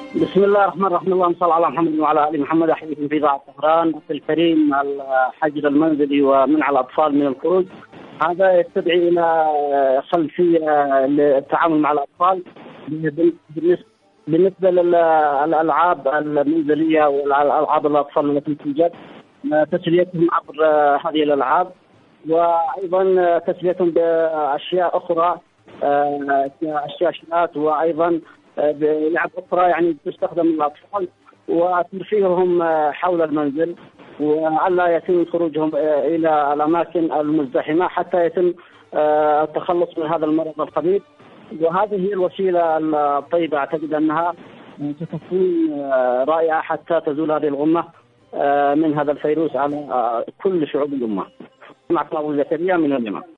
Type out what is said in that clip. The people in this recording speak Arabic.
بسم الله الرحمن الرحيم. اللهم صل على محمد وعلى ال محمد. احييكم في اذاعه طهران. اخي الكريم، الحجر المنزلي ومنع الاطفال من الخروج هذا يستدعي الى خلفيه للتعامل مع الاطفال بالنسبه للالعاب المنزليه والالعاب الاطفال التي توجد، تسليتهم عبر هذه الالعاب، وايضا تسليتهم باشياء اخرى الشاشات، وايضا بلعب اخرى يعني تستخدم للاطفال، وترفيههم حول المنزل، وعلى يتم خروجهم الى الاماكن المزدحمه حتى يتم التخلص من هذا المرض الخبيث. وهذه هي الوسيله الطيبه، اعتقد انها ستكون رائعه حتى تزول هذه الغمه من هذا الفيروس على كل شعوب الامه. معكم ابو زكريا من اليمن.